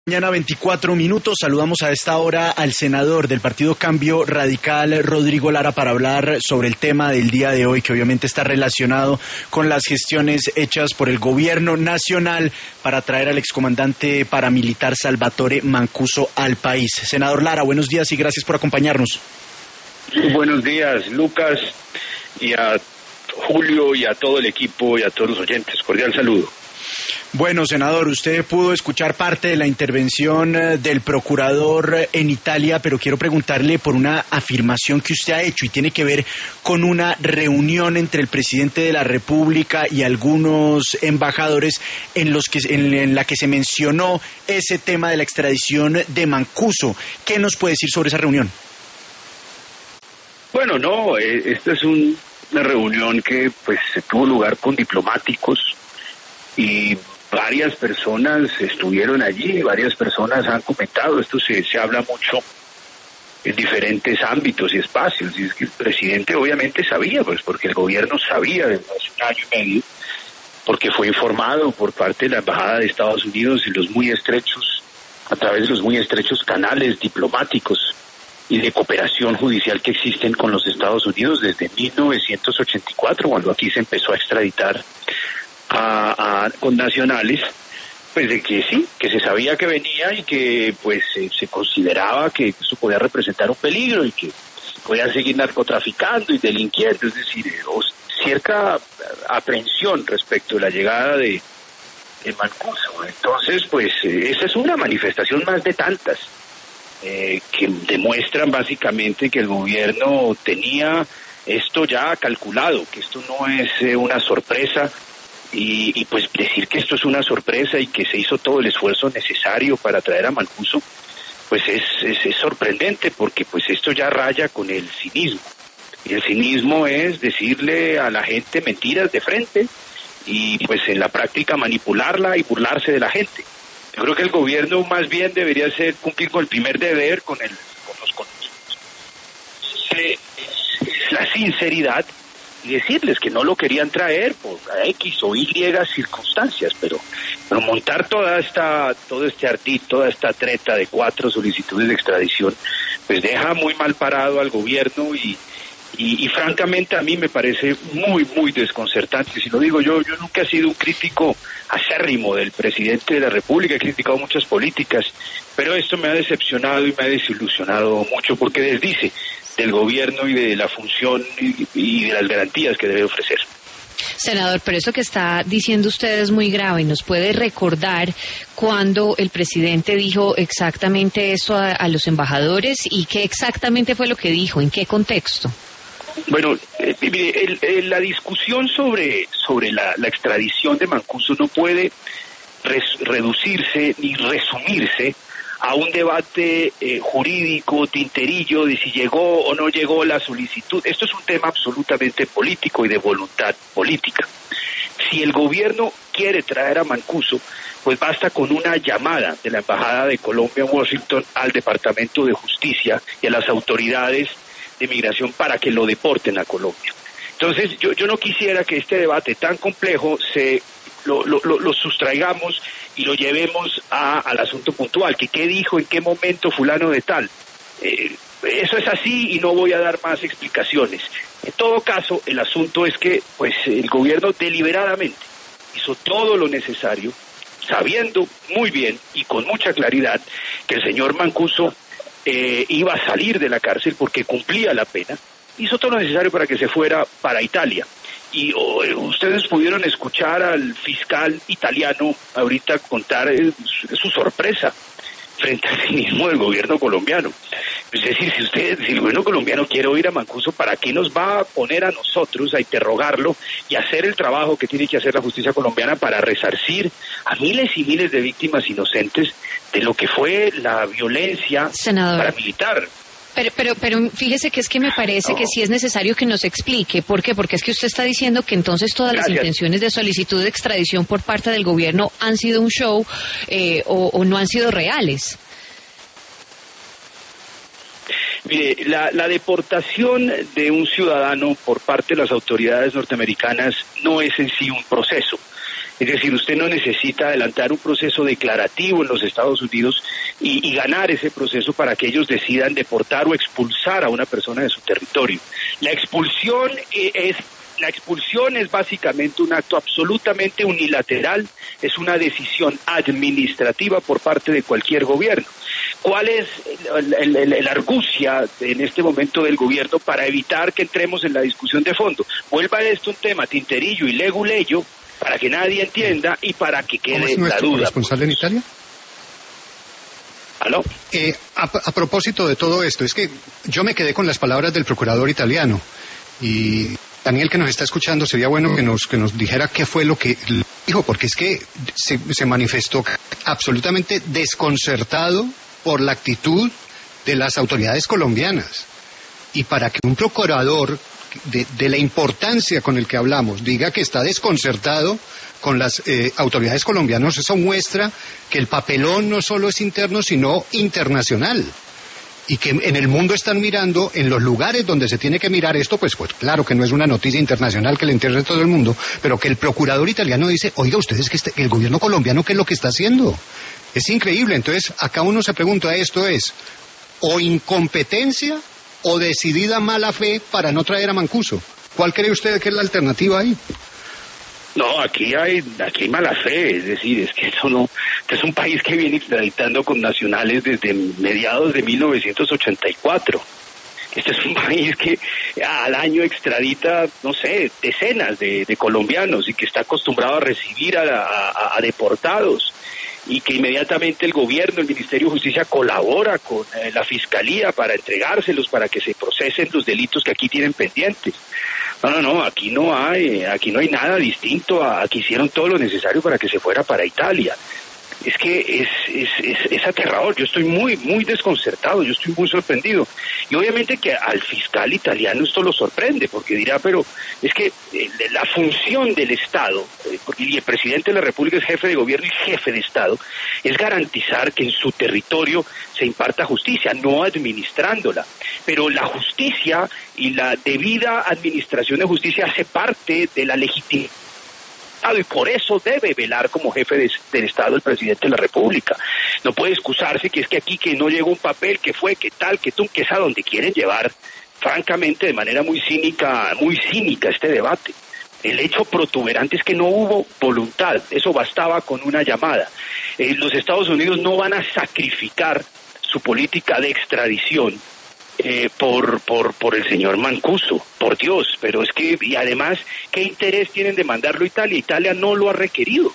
Mañana 24 minutos, saludamos a esta hora al senador del Partido Cambio Radical, Rodrigo Lara, para hablar sobre el tema del día de hoy, que obviamente está relacionado con las gestiones hechas por el gobierno nacional para traer al excomandante paramilitar Salvatore Mancuso al país. Senador Lara, buenos días y gracias por acompañarnos. Buenos días, Lucas, y a Julio y a todo el equipo y a todos los oyentes. Cordial saludo. Bueno, senador, usted pudo escuchar parte de la intervención del procurador en Italia, pero quiero preguntarle por una afirmación que usted ha hecho y tiene que ver con una reunión entre el presidente de la República y algunos embajadores en la que se mencionó ese tema de la extradición de Mancuso. ¿Qué nos puede decir sobre esa reunión? Bueno, no, esta es una reunión que pues tuvo lugar con diplomáticos y varias personas estuvieron allí, varias personas han comentado, esto se habla mucho en diferentes ámbitos y espacios, y es que el presidente obviamente sabía, pues porque el gobierno sabía desde hace un año y medio, porque fue informado por parte de la Embajada de Estados Unidos a través de los muy estrechos canales diplomáticos y de cooperación judicial que existen con los Estados Unidos desde 1984, cuando aquí se empezó a extraditar con nacionales, pues de que sí, que se sabía que venía y que pues se consideraba que eso podía representar un peligro y que podía seguir narcotraficando y delinquiendo, es decir, cierta aprehensión respecto a la llegada de Mancuso. Entonces, pues esa es una manifestación más de tantas que demuestran básicamente que el gobierno tenía esto ya calculado, que esto no es una sorpresa. Y pues decir que esto es una sorpresa y que se hizo todo el esfuerzo necesario para traer a Mancuso, pues es sorprendente, porque pues esto ya raya con el cinismo. Y el cinismo es decirle a la gente mentiras de frente y pues en la práctica manipularla y burlarse de la gente. Yo creo que el gobierno más bien debería cumplir con el primer deber, con los la sinceridad, y decirles que no lo querían traer por X o Y circunstancias, pero montar todo este ardid, toda esta treta de 4 solicitudes de extradición, pues deja muy mal parado al gobierno y francamente a mí me parece muy, muy desconcertante. Si lo digo yo nunca he sido un crítico acérrimo del presidente de la República, he criticado muchas políticas, pero esto me ha decepcionado y me ha desilusionado mucho, porque desdice del gobierno y de la función y de las garantías que debe ofrecer. Senador, pero eso que está diciendo usted es muy grave. ¿Nos puede recordar cuándo el presidente dijo exactamente eso a los embajadores y qué exactamente fue lo que dijo, en qué contexto? Bueno, la discusión sobre la extradición de Mancuso no puede reducirse ni resumirse a un debate jurídico, tinterillo, de si llegó o no llegó la solicitud. Esto es un tema absolutamente político y de voluntad política. Si el gobierno quiere traer a Mancuso, pues basta con una llamada de la Embajada de Colombia en Washington al Departamento de Justicia y a las autoridades de migración para que lo deporten a Colombia. Entonces, yo no quisiera que este debate tan complejo lo sustraigamos y lo llevemos al asunto puntual, que qué dijo, en qué momento fulano de tal. Eso es así y no voy a dar más explicaciones. En todo caso, el asunto es que pues el gobierno deliberadamente hizo todo lo necesario, sabiendo muy bien y con mucha claridad que el señor Mancuso iba a salir de la cárcel porque cumplía la pena, hizo todo lo necesario para que se fuera para Italia. Y ustedes pudieron escuchar al fiscal italiano ahorita contar su sorpresa frente al cinismo del gobierno colombiano. Es decir, si el gobierno colombiano quiere oír a Mancuso, ¿para qué nos va a poner a nosotros a interrogarlo y hacer el trabajo que tiene que hacer la justicia colombiana para resarcir a miles y miles de víctimas inocentes de lo que fue la violencia paramilitar? Pero fíjese que es que me parece que sí es necesario que nos explique. ¿Por qué? Porque es que usted está diciendo que entonces todas las intenciones de solicitud de extradición por parte del gobierno han sido un show o no han sido reales. Mire, la deportación de un ciudadano por parte de las autoridades norteamericanas no es en sí un proceso. Es decir, usted no necesita adelantar un proceso declarativo en los Estados Unidos y ganar ese proceso para que ellos decidan deportar o expulsar a una persona de su territorio. La expulsión es básicamente un acto absolutamente unilateral, es una decisión administrativa por parte de cualquier gobierno. ¿Cuál es la argucia en este momento del gobierno para evitar que entremos en la discusión de fondo? Vuelva esto un tema tinterillo y leguleyo para que nadie entienda y para que quede la duda. ¿Cómo es nuestro responsable en Italia? ¿Aló? A propósito de todo esto, es que yo me quedé con las palabras del procurador italiano y Daniel, que nos está escuchando, sería bueno que nos dijera qué fue lo que dijo, porque es que se manifestó absolutamente desconcertado por la actitud de las autoridades colombianas. Y para que un procurador de la importancia con el que hablamos diga que está desconcertado con las autoridades colombianas, eso muestra que el papelón no solo es interno, sino internacional. Y que en el mundo están mirando, en los lugares donde se tiene que mirar esto, pues claro que no es una noticia internacional que le interese a todo el mundo, pero que el procurador italiano dice, oiga, ustedes que el gobierno colombiano, ¿qué es lo que está haciendo? Es increíble. Entonces, acá uno se pregunta, ¿esto es o incompetencia o decidida mala fe para no traer a Mancuso? ¿Cuál cree usted que es la alternativa ahí? No, aquí hay mala fe, es decir, es que eso no, que es un país que viene extraditando con nacionales desde mediados de 1984. Este es un país que al año extradita, no sé, decenas de colombianos y que está acostumbrado a recibir a deportados y que inmediatamente el gobierno, el Ministerio de Justicia colabora con la Fiscalía para entregárselos, para que se procesen los delitos que aquí tienen pendientes. No, aquí no hay nada distinto aquí hicieron todo lo necesario para que se fuera para Italia. Es que es aterrador, yo estoy muy desconcertado, yo estoy muy sorprendido. Y obviamente que al fiscal italiano esto lo sorprende, porque dirá, pero es que la función del Estado, porque el presidente de la República es jefe de gobierno y jefe de Estado, es garantizar que en su territorio se imparta justicia, no administrándola. Pero la justicia y la debida administración de justicia hace parte de la legitimidad, y por eso debe velar como jefe del Estado el presidente de la República. No puede excusarse que es que aquí que no llegó un papel, que fue, que tal, que tú, que es a donde quieren llevar, francamente, de manera muy cínica este debate. El hecho protuberante es que no hubo voluntad, eso bastaba con una llamada. Los Estados Unidos no van a sacrificar su política de extradición por el señor Mancuso, por Dios, pero es que, y además, ¿qué interés tienen de mandarlo a Italia? Italia no lo ha requerido.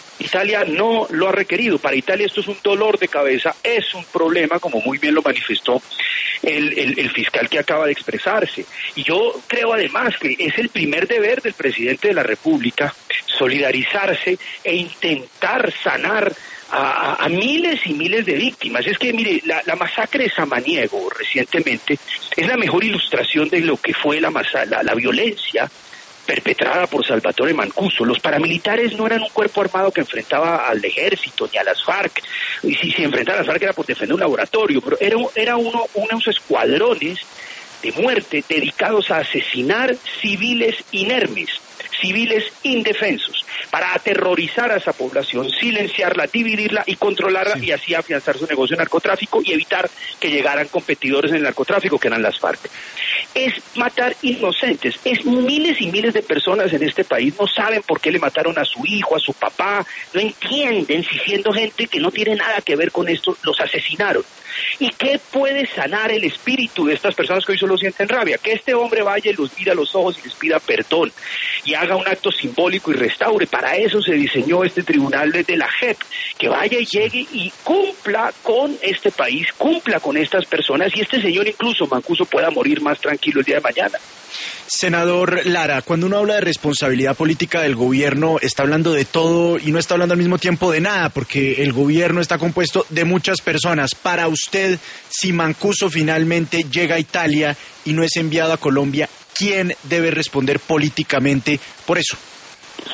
Para Italia esto es un dolor de cabeza, es un problema, como muy bien lo manifestó el fiscal que acaba de expresarse. Y yo creo además que es el primer deber del presidente de la República solidarizarse e intentar sanar a miles y miles de víctimas. Es que, mire, la masacre de Samaniego recientemente es la mejor ilustración de lo que fue la violencia perpetrada por Salvatore Mancuso. Los paramilitares no eran un cuerpo armado que enfrentaba al ejército ni a las FARC, y si se enfrentaba a las FARC era por defender un laboratorio, pero era unos escuadrones de muerte dedicados a asesinar civiles inermes, civiles indefensos, para aterrorizar a esa población, silenciarla, dividirla y controlarla, sí, y así afianzar su negocio de narcotráfico y evitar que llegaran competidores en el narcotráfico, que eran las FARC. Es matar inocentes, es miles y miles de personas en este país no saben por qué le mataron a su hijo, a su papá, no entienden si siendo gente que no tiene nada que ver con esto, los asesinaron. ¿Y qué puede sanar el espíritu de estas personas que hoy solo sienten rabia? Que este hombre vaya y los mire a los ojos y les pida perdón y haga un acto simbólico y restaure. Para eso se diseñó este tribunal de la JEP, que vaya y llegue y cumpla con este país, cumpla con estas personas, y este señor, incluso Mancuso, pueda morir más tranquilo el día de mañana. Senador Lara, cuando uno habla de responsabilidad política del gobierno, está hablando de todo y no está hablando al mismo tiempo de nada, porque el gobierno está compuesto de muchas personas. Para usted, si Mancuso finalmente llega a Italia y no es enviado a Colombia, ¿quién debe responder políticamente por eso?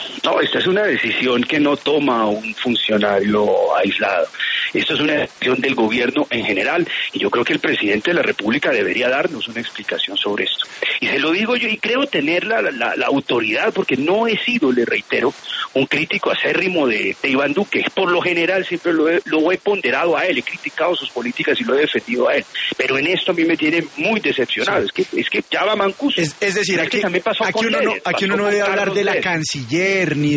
No, esta es una decisión que no toma un funcionario aislado. Esto es una decisión del gobierno en general y yo creo que el presidente de la República debería darnos una explicación sobre esto. Y se lo digo yo y creo tener la autoridad porque no he sido, le reitero, un crítico acérrimo de Iván Duque. Por lo general siempre lo he ponderado a él, he criticado sus políticas y lo he defendido a él. Pero en esto a mí me tiene muy decepcionado. Sí. Es que ya va mancuso. Es decir, aquí uno no debe hablar de la canciller ni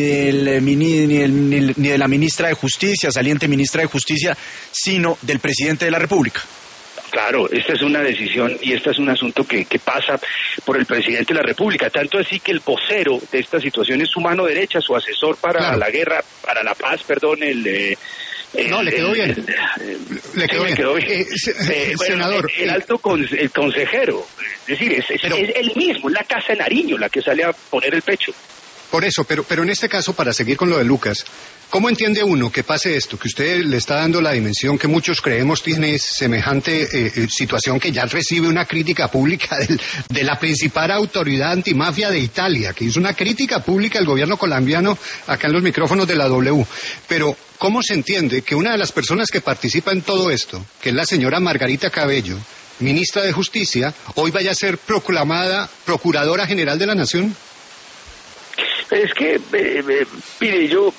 de la ministra de Justicia, saliente ministra de Justicia, sino del presidente de la República. Claro, esta es una decisión y este es un asunto que pasa por el presidente de la República, tanto así que el vocero de esta situación es su mano derecha, su asesor para la guerra, para la paz, le quedó bien. Le quedó bien. Senador. El consejero, es decir, es él mismo, es la Casa de Nariño la que sale a poner el pecho. Por eso, pero en este caso, para seguir con lo de Lucas, ¿cómo entiende uno que pase esto? Que usted le está dando la dimensión que muchos creemos tiene semejante situación que ya recibe una crítica pública de la principal autoridad antimafia de Italia, que hizo una crítica pública al gobierno colombiano acá en los micrófonos de la W. Pero, ¿cómo se entiende que una de las personas que participa en todo esto, que es la señora Margarita Cabello, ministra de Justicia, hoy vaya a ser proclamada Procuradora General de la Nación? Es que, mire, yo,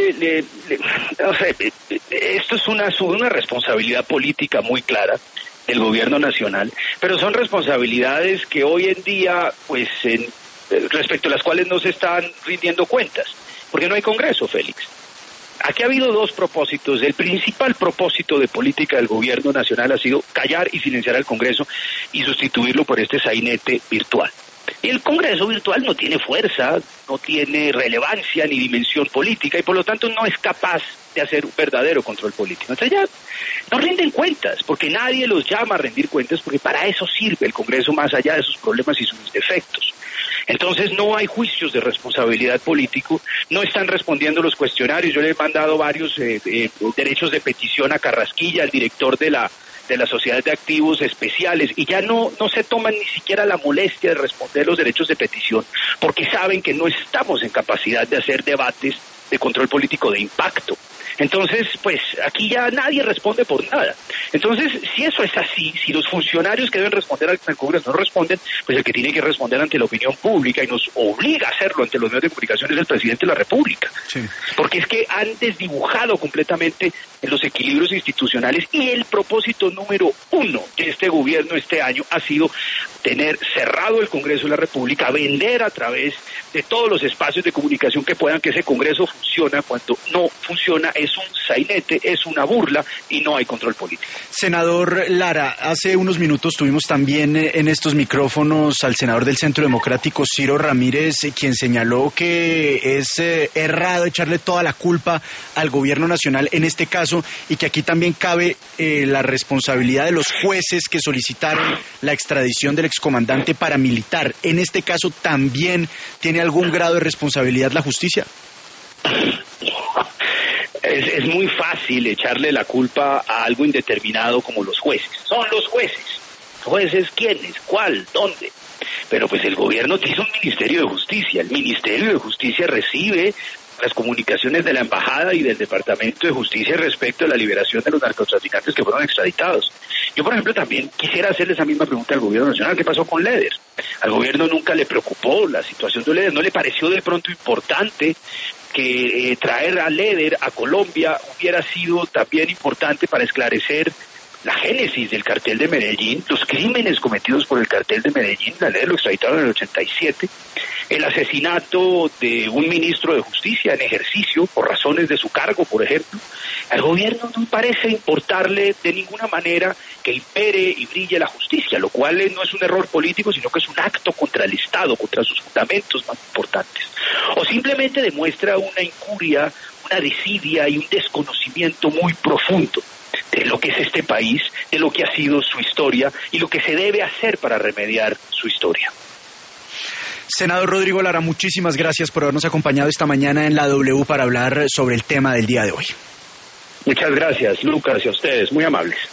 esto es una responsabilidad política muy clara del gobierno nacional, pero son responsabilidades que hoy en día, pues, respecto a las cuales no se están rindiendo cuentas, porque no hay Congreso, Félix. Aquí ha habido dos propósitos. El principal propósito de política del gobierno nacional ha sido callar y silenciar al Congreso y sustituirlo por este sainete virtual. Y el Congreso virtual no tiene fuerza, no tiene relevancia ni dimensión política y por lo tanto no es capaz de hacer un verdadero control político. Entonces ya no rinden cuentas, porque nadie los llama a rendir cuentas, porque para eso sirve el Congreso más allá de sus problemas y sus defectos. Entonces no hay juicios de responsabilidad político, no están respondiendo los cuestionarios. Yo le he mandado varios derechos de petición a Carrasquilla, al director de la Sociedad de Activos Especiales, y ya no se toman ni siquiera la molestia de responder los derechos de petición, porque saben que no estamos en capacidad de hacer debates de control político de impacto. Entonces, pues, aquí ya nadie responde por nada. Entonces, si eso es así, si los funcionarios que deben responder al Congreso no responden, pues el que tiene que responder ante la opinión pública y nos obliga a hacerlo ante los medios de comunicación es el presidente de la República. Sí. Porque es que han desdibujado completamente los equilibrios institucionales y el propósito número 1 de este gobierno este año ha sido tener cerrado el Congreso de la República, vender a través de todos los espacios de comunicación que puedan que ese Congreso funciona. Cuando no funciona es un sainete, es una burla y no hay control político. Senador Lara, hace unos minutos tuvimos también en estos micrófonos al senador del Centro Democrático, Ciro Ramírez, quien señaló que es errado echarle toda la culpa al gobierno nacional en este caso y que aquí también cabe la responsabilidad de los jueces que solicitaron la extradición del excomandante paramilitar. En este caso también tiene algún grado de responsabilidad la justicia. Es muy fácil echarle la culpa a algo indeterminado como los jueces. Son los jueces. ¿Jueces quiénes? ¿Cuál? ¿Dónde? Pero pues el gobierno tiene un Ministerio de Justicia. El Ministerio de Justicia recibe las comunicaciones de la Embajada y del Departamento de Justicia respecto a la liberación de los narcotraficantes que fueron extraditados. Yo, por ejemplo, también quisiera hacerle esa misma pregunta al gobierno nacional. ¿Qué pasó con Leder? Al gobierno nunca le preocupó la situación de Leder. ¿No le pareció de pronto importante que traer a Leder a Colombia hubiera sido también importante para esclarecer la génesis del cartel de Medellín, los crímenes cometidos por el cartel de Medellín? La Leder lo extraditaron en el 87, el asesinato de un ministro de Justicia en ejercicio por razones de su cargo, por ejemplo. Al gobierno no parece importarle de ninguna manera que impere y brille la justicia, lo cual no es un error político, sino que es un acto contra el Estado, contra sus fundamentos más importantes. O simplemente demuestra una incuria, una desidia y un desconocimiento muy profundo de lo que es este país, de lo que ha sido su historia y lo que se debe hacer para remediar su historia. Senador Rodrigo Lara, muchísimas gracias por habernos acompañado esta mañana en la W para hablar sobre el tema del día de hoy. Muchas gracias, Lucas, y a ustedes, muy amables.